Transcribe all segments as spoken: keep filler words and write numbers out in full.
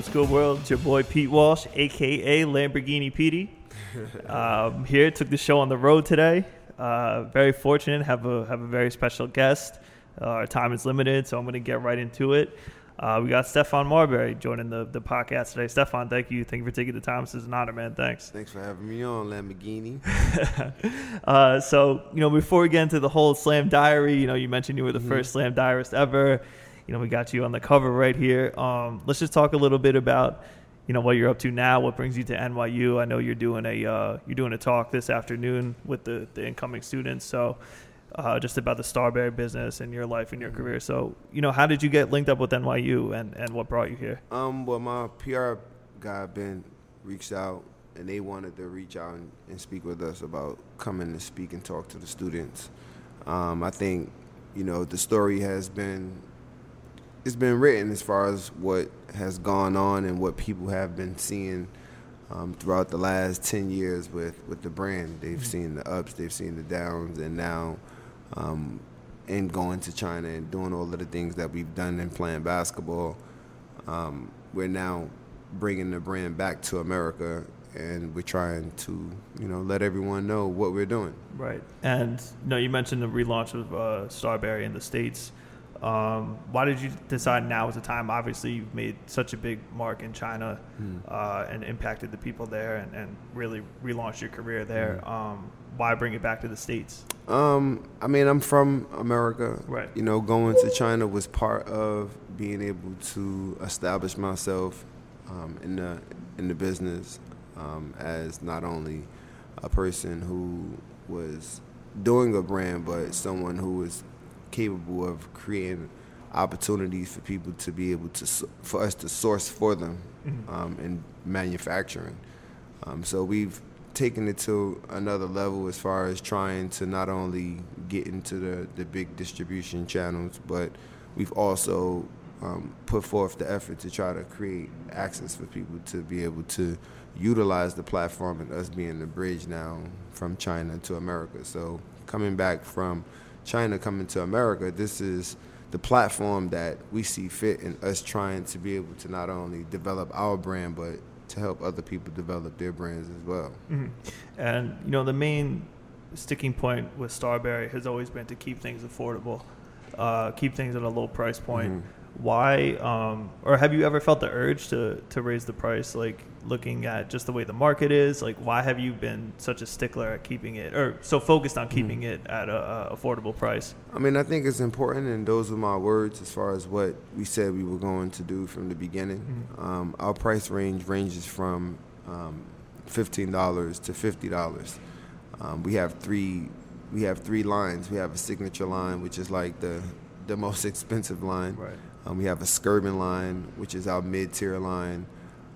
What's good, world? It's your boy Pete Walsh, a k a. Lamborghini Petey. Um, here, took the show on the road today. Uh, very fortunate, have a have a very special guest. Uh, our time is limited, so I'm going to get right into it. Uh, we got Stefan Marbury joining the, the podcast today. Stefan, thank you. Thank you for taking the time. This is an honor, man. Thanks. Thanks for having me on, Lamborghini. uh, so, you know, before we get into the whole Slam Diary, you know, you mentioned you were the mm-hmm. first Slam Diarist ever. You know, we got you on the cover right here. Um, let's just talk a little bit about, you know, what you're up to now, what brings you to N Y U. I know you're doing a uh, you're doing a talk this afternoon with the, the incoming students. So uh, just about the Starberry business and your life and your career. So, you know, how did you get linked up with N Y U and, and what brought you here? Um, well, my P R guy, Ben, reached out and they wanted to reach out and, and speak with us about coming to speak and talk to the students. Um, I think, you know, the story has been, it's been written as far as what has gone on and what people have been seeing um, throughout the last ten years with, with the brand. They've mm-hmm. seen the ups, they've seen the downs, and now um, in going to China and doing all of the things that we've done in playing basketball, um, we're now bringing the brand back to America, and we're trying to, you know, let everyone know what we're doing. Right. And, you know, you mentioned the relaunch of uh, Starberry in the States. Um, why did you decide now is the time? Obviously, you've made such a big mark in China mm. uh, and impacted the people there and, and really relaunched your career there. Mm. Um, why bring it back to the States? Um, I mean, I'm from America. Right. You know, going to China was part of being able to establish myself um, in the in the business um, as not only a person who was doing a brand, but someone who was capable of creating opportunities for people to be able to, for us to source for them mm-hmm. um, in manufacturing. Um, so we've taken it to another level as far as trying to not only get into the, the big distribution channels, but we've also um, put forth the effort to try to create access for people to be able to utilize the platform and us being the bridge now from China to America. So coming back from China coming to America, this is the platform that we see fit in us trying to be able to not only develop our brand, but to help other people develop their brands as well. Mm-hmm. And, you know, the main sticking point with Starberry has always been to keep things affordable, uh, keep things at a low price point. Mm-hmm. Why, um, or have you ever felt the urge to, to raise the price, like looking at just the way the market is? Like, why have you been such a stickler at keeping it, or so focused on keeping mm-hmm. it at a, a affordable price? I mean, I think it's important, and those are my words as far as what we said we were going to do from the beginning. Mm-hmm. Um, our price range ranges from um, fifteen dollars to fifty dollars. Um, we have three, we have three lines. We have a signature line, which is like the the most expensive line. Right. Um, we have a Skirvin line, which is our mid-tier line.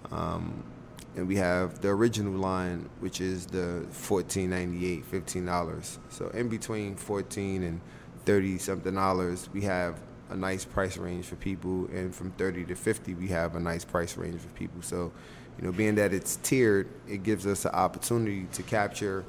Um, and we have the original line, which is the fourteen ninety-eight, fifteen dollars. So in between fourteen and thirty-something dollars, we have a nice price range for people. And from thirty to fifty, we have a nice price range for people. So, you know, being that it's tiered, it gives us an opportunity to capture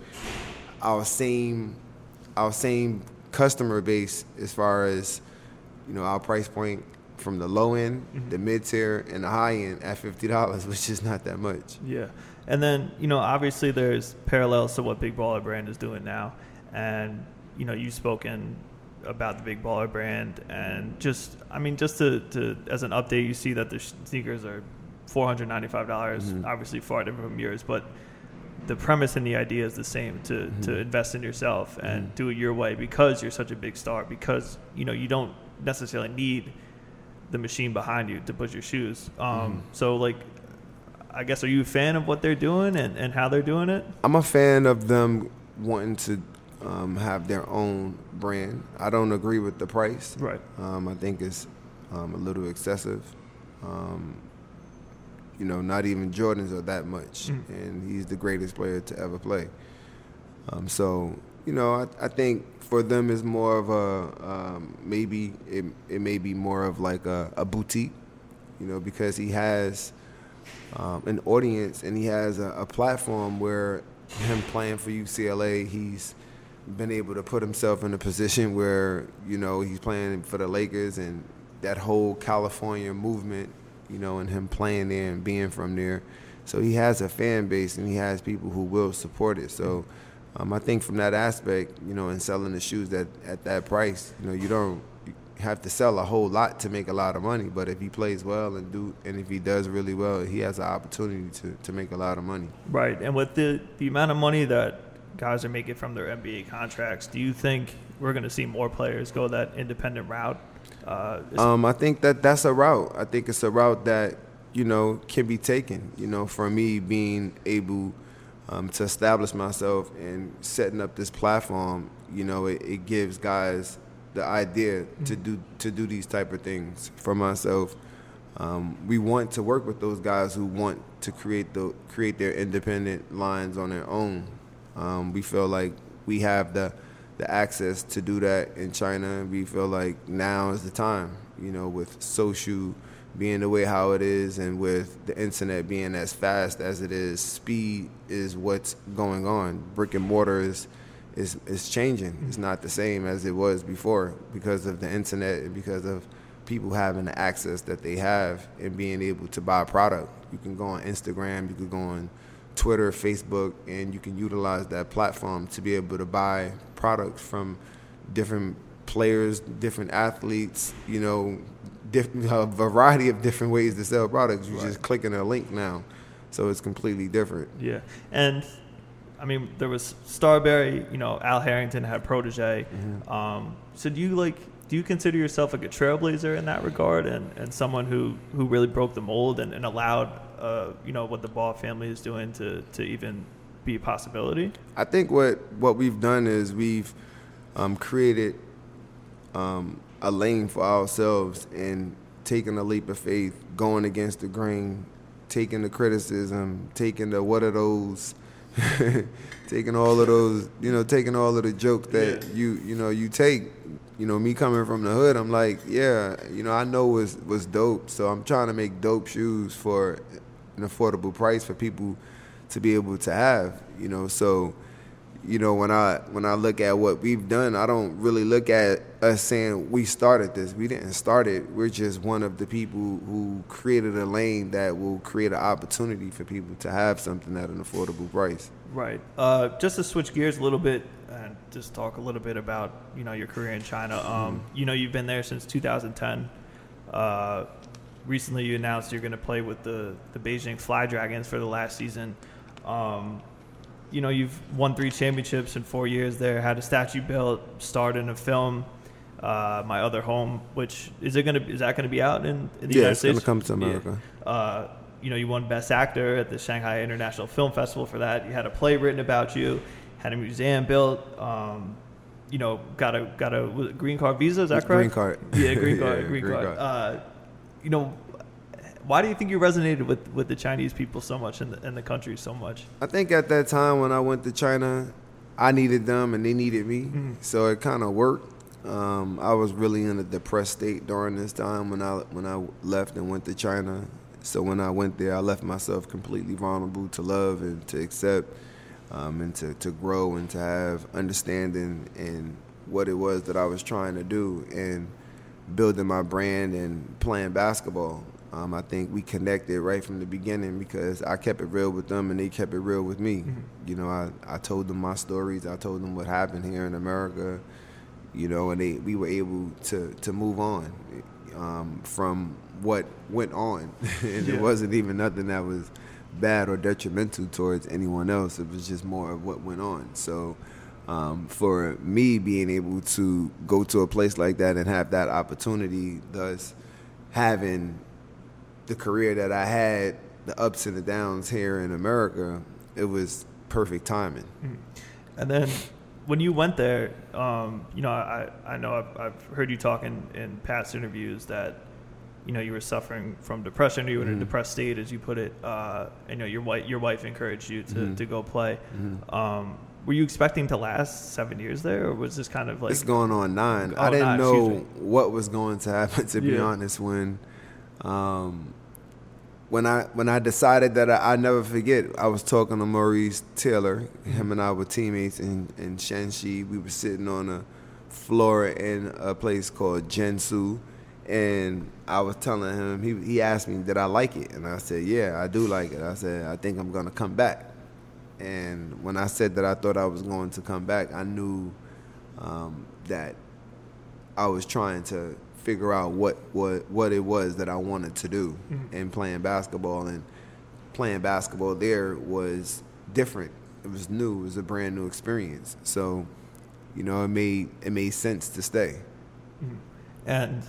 our same, our same customer base as far as, you know, our price point from the low end, mm-hmm. the mid-tier, and the high end at fifty dollars, which is not that much. Yeah. And then, you know, obviously there's parallels to what Big Baller Brand is doing now. And, you know, you've spoken about the Big Baller Brand. And just, I mean, just to, to as an update, you see that the sneakers are four hundred ninety-five dollars, mm-hmm. obviously far different from yours. But the premise and the idea is the same, to, mm-hmm. to invest in yourself and mm-hmm. do it your way because you're such a big star, because, you know, you don't necessarily need the machine behind you to put your shoes. Um, mm-hmm. So, like, I guess, are you a fan of what they're doing and, and how they're doing it? I'm a fan of them wanting to um, have their own brand. I don't agree with the price. Right. Um, I think it's um, a little excessive. Um, you know, not even Jordans are that much, mm-hmm. and he's the greatest player to ever play. Um, so, you know, I, I think for them it's more of a um, maybe it, it may be more of like a, a boutique, you know, because he has um, an audience and he has a, a platform where him playing for U C L A, he's been able to put himself in a position where, you know, he's playing for the Lakers, and that whole California movement you know, and him playing there and being from there. So he has a fan base and he has people who will support it. So um, I think from that aspect, you know, in selling the shoes that at that price, you know, you don't have to sell a whole lot to make a lot of money. But if he plays well and do, and if he does really well, he has an opportunity to, to make a lot of money. Right. And with the, the amount of money that guys are making from their N B A contracts, do you think we're going to see more players go that independent route? Uh, um, I think that that's a route. I think it's a route that, you know, can be taken. You know, for me being able um, to establish myself and setting up this platform, you know, it, it gives guys the idea mm-hmm. to do to do these type of things. For myself, um, we want to work with those guys who want to create the create their independent lines on their own. Um, we feel like we have the the access to do that in China. We feel like now is the time, you know, with social being the way how it is and with the internet being as fast as it is, speed is what's going on. Brick and mortar is is, is changing. It's not the same as it was before because of the internet and because of people having the access that they have and being able to buy a product. You can go on Instagram, you can go on Twitter, Facebook, and you can utilize that platform to be able to buy products from different players, different athletes, you know, different, a variety of different ways to sell products. You're right. Just clicking a link now. So it's completely different. Yeah. And, I mean, there was Starberry, you know, Al Harrington had Protege. Mm-hmm. Um, so do you, like, do you consider yourself like a trailblazer in that regard and, and someone who, who really broke the mold and, and allowed Uh, you know, what the Ball family is doing to, to even be a possibility? I think what, what we've done is we've um, created um, a lane for ourselves and taken a leap of faith, going against the grain, taking the criticism, taking the what are those, taking all of those, you know, taking all of the jokes that yeah. you, you know, you take. You know, me coming from the hood, I'm like, yeah, you know, I know what's, what's dope, so I'm trying to make dope shoes for an affordable price for people to be able to have, you know. So, you know, when I when I look at what we've done, I don't really look at us saying we started this. We didn't start it. We're just one of the people who created a lane that will create an opportunity for people to have something at an affordable price. Right. Uh, just to switch gears a little bit and just talk a little bit about, you know, your career in China. Um, mm-hmm. You know, you've been there since two thousand ten. Uh, recently you announced you're going to play with the, the Beijing Fly Dragons for the last season. Um, you know, you've won three championships in four years there, had a statue built, starred in a film, uh, My Other Home, which is it going to is that going to be out in, in the yeah, United States? Yeah, it's going to come to America. Yeah. Uh, you know, you won Best Actor at the Shanghai International Film Festival for that. You had a play written about you, had a museum built, um, you know, got a got a green card visa, is that correct? Green card. Yeah, green card, yeah, green, green card. card. Uh, you know, why do you think you resonated with, with the Chinese people so much and the, and the country so much? I think at that time when I went to China, I needed them and they needed me, mm-hmm. so it kind of worked. Um, I was really in a depressed state during this time when I when I left and went to China. So when I went there, I left myself completely vulnerable to love and to accept um, and to, to grow and to have understanding in what it was that I was trying to do and building my brand and playing basketball. Um, I think we connected right from the beginning because I kept it real with them and they kept it real with me. Mm-hmm. You know, I, I told them my stories. I told them what happened here in America, you know, and they we were able to, to move on um, from what went on. and yeah. It wasn't even nothing that was bad or detrimental towards anyone else. It was just more of what went on. So um, for me being able to go to a place like that and have that opportunity, thus having the career that I had, the ups and the downs here in America, it was perfect timing. And then when you went there, um, you know, I, I know I've, I've heard you talk in, in past interviews that, you know, you were suffering from depression, or you were in mm-hmm. a depressed state, as you put it. Uh, you know, your wife, your wife encouraged you to, mm-hmm. to go play. Mm-hmm. Um, were you expecting to last seven years there, or was this kind of like... It's going on nine. Oh, I didn't nine, know what was going to happen, to be yeah. honest, when... Um, When I when I decided that I, I never forget, I was talking to Maurice Taylor. Him and I were teammates in, in Shanxi. We were sitting on a floor in a place called Jiangsu, And I was telling him, he he asked me, did I like it? And I said, yeah, I do like it. I said, I think I'm going to come back. And when I said that I thought I was going to come back, I knew um, that I was trying to figure out what, what, what it was that I wanted to do mm-hmm. in playing basketball. And playing basketball there was different. It was new. It was a brand new experience. So, you know, it made it made sense to stay. Mm-hmm. And,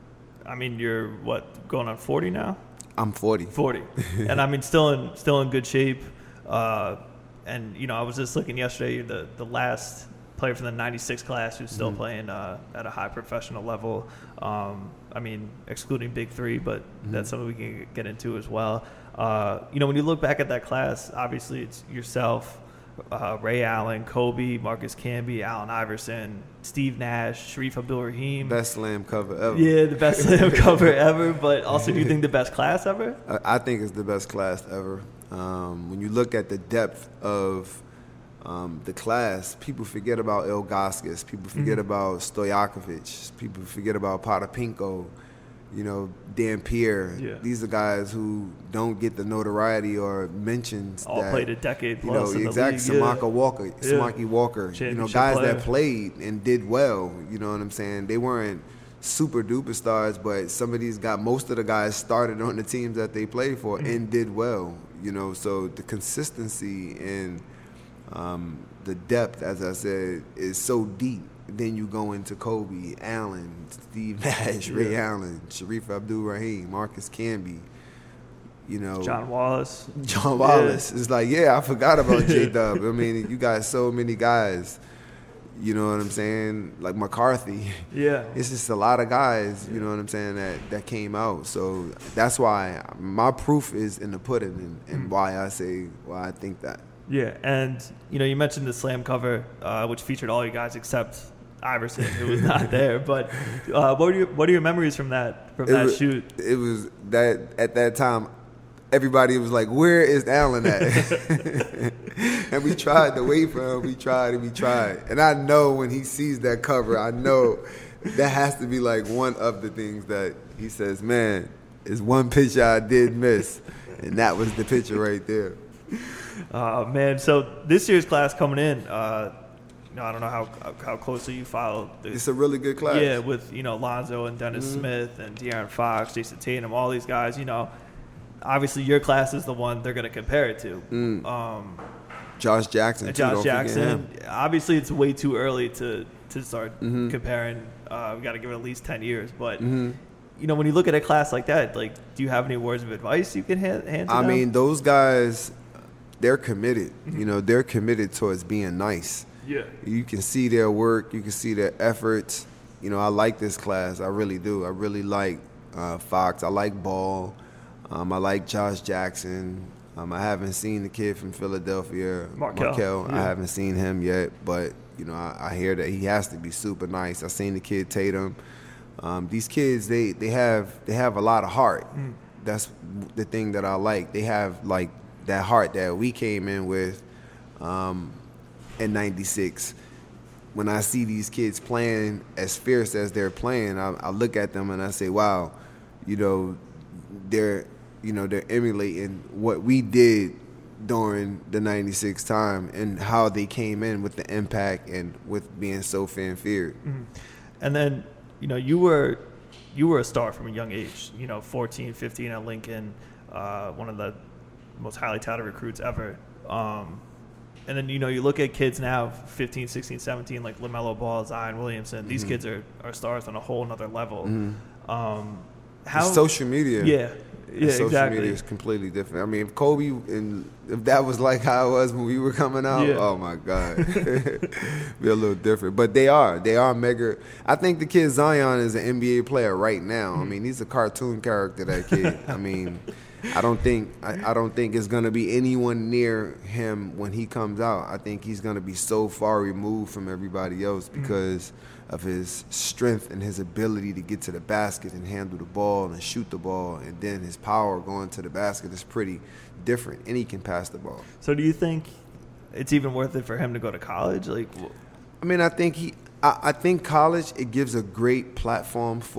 I mean, you're, what, going on forty now? I'm forty. forty. And, I mean, still in still in good shape. Uh, and, you know, I was just looking yesterday, the, the last player from the ninety-six class who's still mm-hmm. playing uh, at a high professional level. Um, I mean, excluding Big Three, but mm-hmm. that's something we can get into as well. Uh, you know, when you look back at that class, obviously it's yourself, uh, Ray Allen, Kobe, Marcus Camby, Allen Iverson, Steve Nash, Sharif Abdul-Rahim. Best slam cover ever. Yeah, the best slam cover ever. But also, do you think the best class ever? I think it's the best class ever. Um, when you look at the depth of um, the class, people forget about Ilgauskas, people forget mm-hmm. about Stojakovic, people forget about Potapinko, you know, Dan Pierre. Yeah. These are guys who don't get the notoriety or mentions. All that, played a decade you plus know, in exactly. the league. Samaki yeah. Walker, yeah. Samaki Walker. You know, guys player. that played and did well. You know what I'm saying? They weren't super duper stars, but some of these guys, most of the guys started on the teams that they played for mm-hmm. and did well. You know, so the consistency and um, the depth, as I said, is so deep. Then you go into Kobe, Allen, Steve Nash, Ray yeah. Allen, Sharif Abdul-Rahim, Marcus Camby, you know. John Wallace. John Wallace. Yeah. It's like, yeah, I forgot about J-Dub. I mean, you got so many guys, you know what I'm saying? Like McCarthy. Yeah. It's just a lot of guys, you know what I'm saying, that, that came out. So that's why my proof is in the pudding and, and mm. why I say why I think that. Yeah, and, you know, you mentioned the slam cover, uh, which featured all you guys except Iverson, who was not there. But uh, what are your what are your memories from that from it that was, shoot? It was that at that time, everybody was like, "Where is Allen at?" And we tried to wait for him. We tried and we tried. And I know when he sees that cover, I know that has to be like one of the things that he says, "Man, it's one picture I did miss," and that was the picture right there. Uh, man, so this year's class coming in. Uh, You know, I don't know how how closely you follow. The, it's a really good class. Yeah, with, you know, Lonzo and Dennis mm-hmm. Smith and De'Aaron Fox, Jason Tatum, all these guys, you know. Obviously, your class is the one they're going to compare it to. Mm. Um, Josh Jackson, too. Josh Don't Jackson. Obviously, it's way too early to, to start mm-hmm. comparing. Uh, we got to give it at least ten years. But, mm-hmm. you know, when you look at a class like that, like, do you have any words of advice you can hand, hand to I them? mean, those guys, they're committed. Mm-hmm. You know, they're committed towards being nice. Yeah. You can see their work. You can see their efforts. You know, I like this class. I really do. I really like uh, Fox. I like Ball. Um, I like Josh Jackson. Um, I haven't seen the kid from Philadelphia, Markel. Markel. Yeah. I haven't seen him yet, but, you know, I, I hear that he has to be super nice. I've seen the kid Tatum. Um, these kids, they, they have they have a lot of heart. Mm. That's the thing that I like. They have, like, that heart that we came in with. Um, in ninety-six, when I see these kids playing as fierce as they're playing, I, I look at them and I say, wow, you know, they're, you know, they're emulating what we did during the ninety-six time and how they came in with the impact and with being so fan-feared. Mm-hmm. And then, you know, you were you were a star from a young age, you know, fourteen, fifteen at Lincoln, uh, one of the most highly touted recruits ever. Um, And then, you know, you look at kids now, fifteen, sixteen, seventeen, like LaMelo Ball, Zion Williamson. These mm-hmm. kids are, are stars on a whole nother level. Mm-hmm. Um, how it's social media. Yeah, yeah, social exactly. media is completely different. I mean, if Kobe and if that was like how it was when we were coming out, yeah. oh my God, be a little different. But they are, they are mega. I think the kid Zion is an N B A player right now. Mm-hmm. I mean, he's a cartoon character. That kid. I mean. I don't think I, I don't think it's gonna be anyone near him when he comes out. I think he's gonna be so far removed from everybody else because mm-hmm. of his strength and his ability to get to the basket and handle the ball and shoot the ball, and then his power going to the basket is pretty different, and he can pass the ball. So, do you think it's even worth it for him to go to college? Like, I mean, I think he, I, I think college it gives a great platform for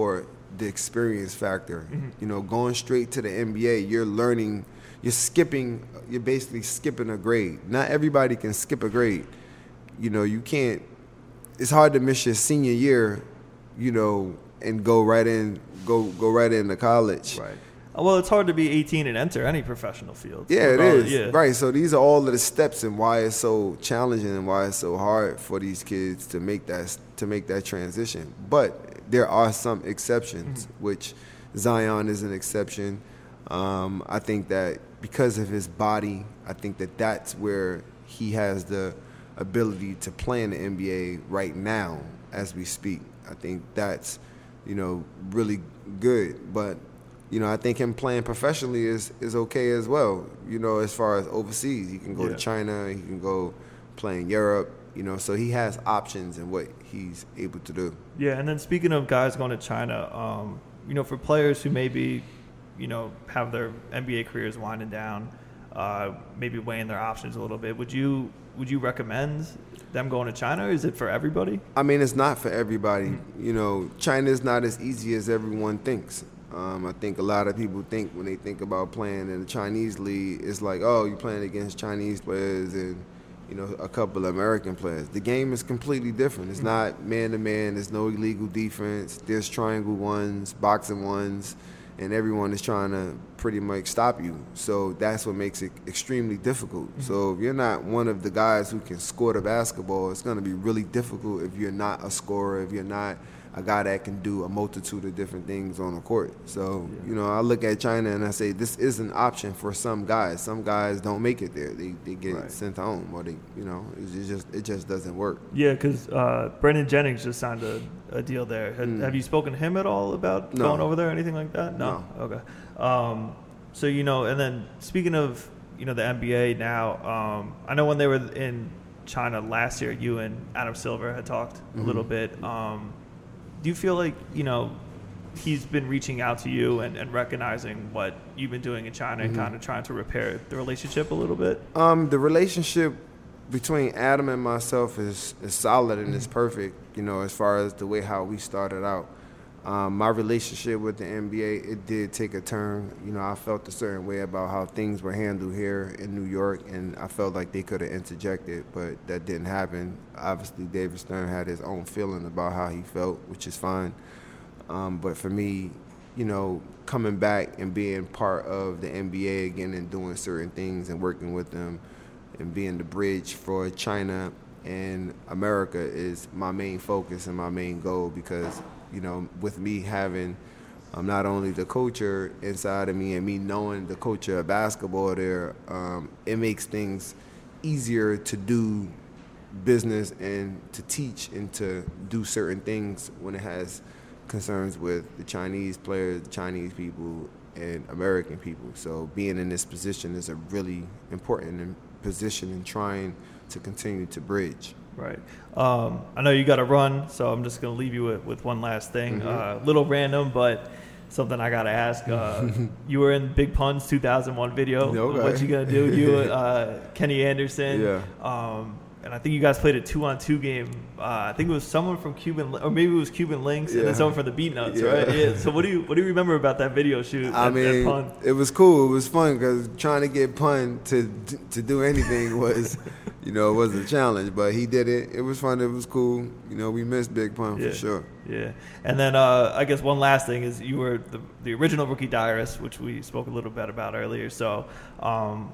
the experience factor. Mm-hmm. You know, going straight to the N B A, you're learning, you're skipping, you're basically skipping a grade. Not everybody can skip a grade. You know, you can't, it's hard to miss your senior year, you know, and go right in, go go right into college. Right. Well, it's hard to be eighteen and enter any professional field. Yeah, it is. Yeah. Right. So these are all of the steps and why it's so challenging and why it's so hard for these kids to make that to make that transition. But there are some exceptions, mm-hmm. which Zion is an exception. Um, I think that because of his body, I think that that's where he has the ability to play in the N B A right now as we speak. I think that's, you know, really good. But you know, I think him playing professionally is, is okay as well. You know, as far as overseas, he can go yeah. to China, he can go play in Europe. You know, so he has options in what he's able to do. Yeah, and then speaking of guys going to China, um, you know, for players who maybe, you know, have their N B A careers winding down, uh, maybe weighing their options a little bit, would you would you recommend them going to China, or is it for everybody? I mean, it's not for everybody. Mm-hmm. You know, China is not as easy as everyone thinks. Um, I think a lot of people think when they think about playing in the Chinese league, it's like, oh, you're playing against Chinese players and, you know, a couple of American players. The game is completely different. It's not man-to-man. There's no illegal defense. There's triangle ones, boxing ones, and everyone is trying to pretty much stop you. So that's what makes it extremely difficult. Mm-hmm. So if you're not one of the guys who can score the basketball, it's going to be really difficult if you're not a scorer, if you're not a guy that can do a multitude of different things on the court. So, you know, I look at China and I say this is an option for some guys. Some guys don't make it there. They they get right. sent home, or they, you know, it just it just doesn't work. Yeah, because uh, Brandon Jennings just signed a, a deal there. Have, mm. have you spoken to him at all about no. going over there or anything like that? No. no? Okay. Um, so, you know, and then speaking of, you know, the N B A now, um, I know when they were in China last year, you and Adam Silver had talked mm-hmm. a little bit. Um, Do you feel like, you know, he's been reaching out to you and, and recognizing what you've been doing in China mm-hmm. and kind of trying to repair the relationship a little bit? Um, the relationship between Adam and myself is, is solid and mm-hmm. it's perfect, you know, as far as the way how we started out. Um, my relationship with the N B A, it did take a turn. You know, I felt a certain way about how things were handled here in New York, and I felt like they could have interjected, but that didn't happen. Obviously, David Stern had his own feeling about how he felt, which is fine. Um, but for me, you know, coming back and being part of the N B A again and doing certain things and working with them and being the bridge for China and America is my main focus and my main goal, because you know, with me having um, not only the culture inside of me and me knowing the culture of basketball there, um, it makes things easier to do business and to teach and to do certain things when it has concerns with the Chinese players, the Chinese people, and American people. So being in this position is a really important position in trying to continue to bridge. Right. Um, I know you got to run, so I'm just going to leave you with, with one last thing. A mm-hmm. uh, little random, but something I got to ask. Uh, you were in Big Pun's two thousand one video. Okay. What you going to do? You, uh, Kenny Anderson. Yeah. Um, and I think you guys played a two-on-two game. Uh, I think it was someone from Cuban, or maybe it was Cuban Links, yeah. and then someone from the Beatnuts, yeah. right? Yeah. So what do you what do you remember about that video shoot? I at, mean, at Pun? It was cool. It was fun because trying to get Pun to to do anything was, you know, it was a challenge. But he did it. It was fun. It was cool. You know, we missed Big Pun yeah. for sure. Yeah. And then uh, I guess one last thing is you were the, the original Rookie Diarist, which we spoke a little bit about earlier. So. Um,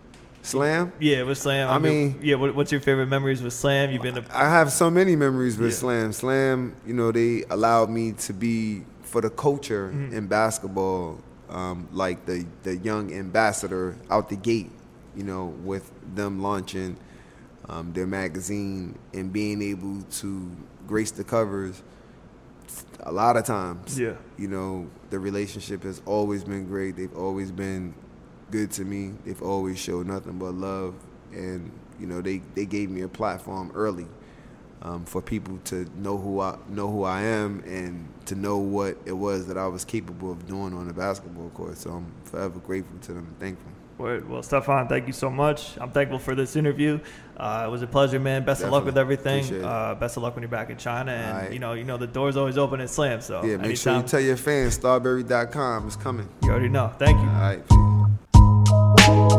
Slam? Yeah, with Slam. I, I mean, mean, yeah. What, what's your favorite memories with Slam? You've been. To- I have so many memories with yeah. Slam. Slam, you know, they allowed me to be for the culture mm-hmm. in basketball, um, like the the young ambassador out the gate. You know, with them launching um, their magazine and being able to grace the covers. A lot of times, yeah. You know, the relationship has always been great. They've always been good to me. They've always showed nothing but love, and you know they, they gave me a platform early um, for people to know who I know who I am and to know what it was that I was capable of doing on the basketball court. So I'm forever grateful to them and thankful. Word. Well, Stefan, thank you so much. I'm thankful for this interview. Uh, it was a pleasure, man. Best Definitely. of luck with everything. Appreciate it. Uh, best of luck when you're back in China. And, Alright. you know, you know the door's always open at Slam. So Yeah, make anytime, sure you tell your fans, starberry dot com is coming. you already know. Thank you. All right, peace.